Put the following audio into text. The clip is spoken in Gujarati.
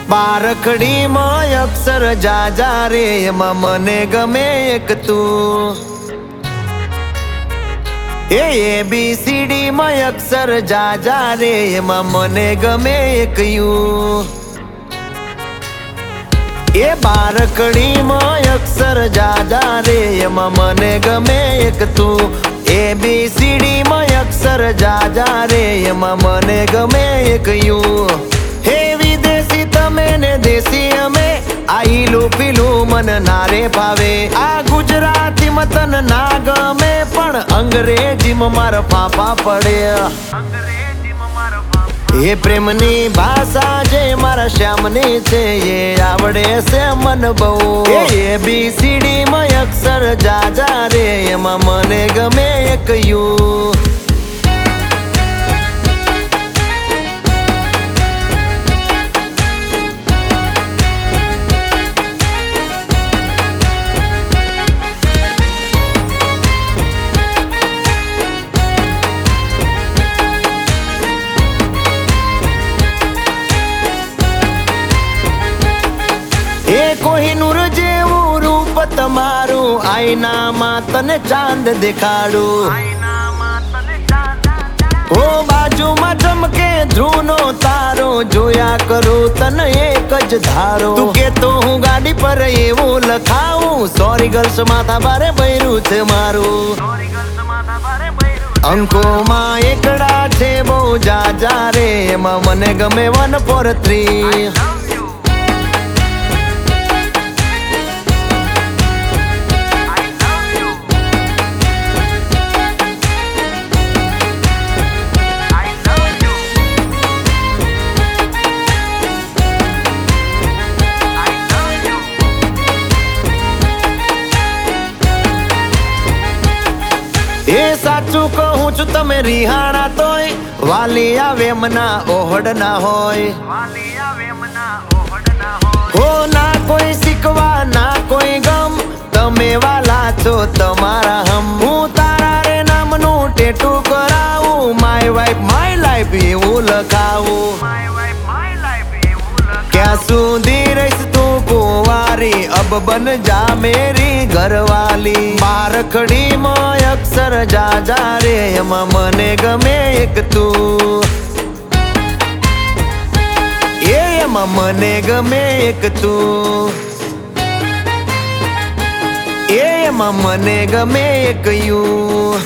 બારખડીમાં અક્ષર જાજા રે એમાં મને ગમે એક તું ABCD માં અક્ષર જાજા રે એમાં મને ગમે એક યુ બારખડીમાં અક્ષર જાજા રે એમાં મને ગમે એક તું ABCD માં અક્ષર જાજા રે એમાં મને ગમે એક યુ વિદેશી તમે ને દેશી અમે આઈલું પીલું મન નારે ભાવે આ ગુજરાતી મતન ના ગમે પણ અંગ્રેજીમાં મારા પાપા પડે એ પ્રેમની ભાષા જે મારા શ્યામની છે એ આવડે છે મન બહુ ABCD માં અક્ષર જાજા રે એમાં મને ગમે એક યુ કોહિનૂર જેવું રૂપ તમારું આઈનામાં તને ચાંદ દેખાડું બાજુમાં ચમકે ધ્રુવનો તારો જોયા કરું તને એક જ ધારો તું કેતો હું ગાડી પર એવું લખાવું સોરી ગર્લ્સ માથા ભારે ભર્યું છે મારું અંકોમાં એકડા છે બહુ જાજા રે એમાં મને ગમે 143 સાચું કહું છું તમે રિહાણા તોય વાલી આવે મના ઓહડ ના હોય ના કોઈ શીખવા ના કોઈ ગમ તમે વાલા છો તમારા હમ હું તારા રે નામનું ટેટુ કરાવું માય વાઇફ માય લાઈફ એવું લખાવું ક્યાં સુધી રહીશ તું કુંવારી અબ બન જા મેરી ઘરવાલી બારખડીમાં અક્ષર જાજા રે એમાં મને ગમે એક તું એમાં મને ગમે એક તું એમાં મને ગમે એક યુ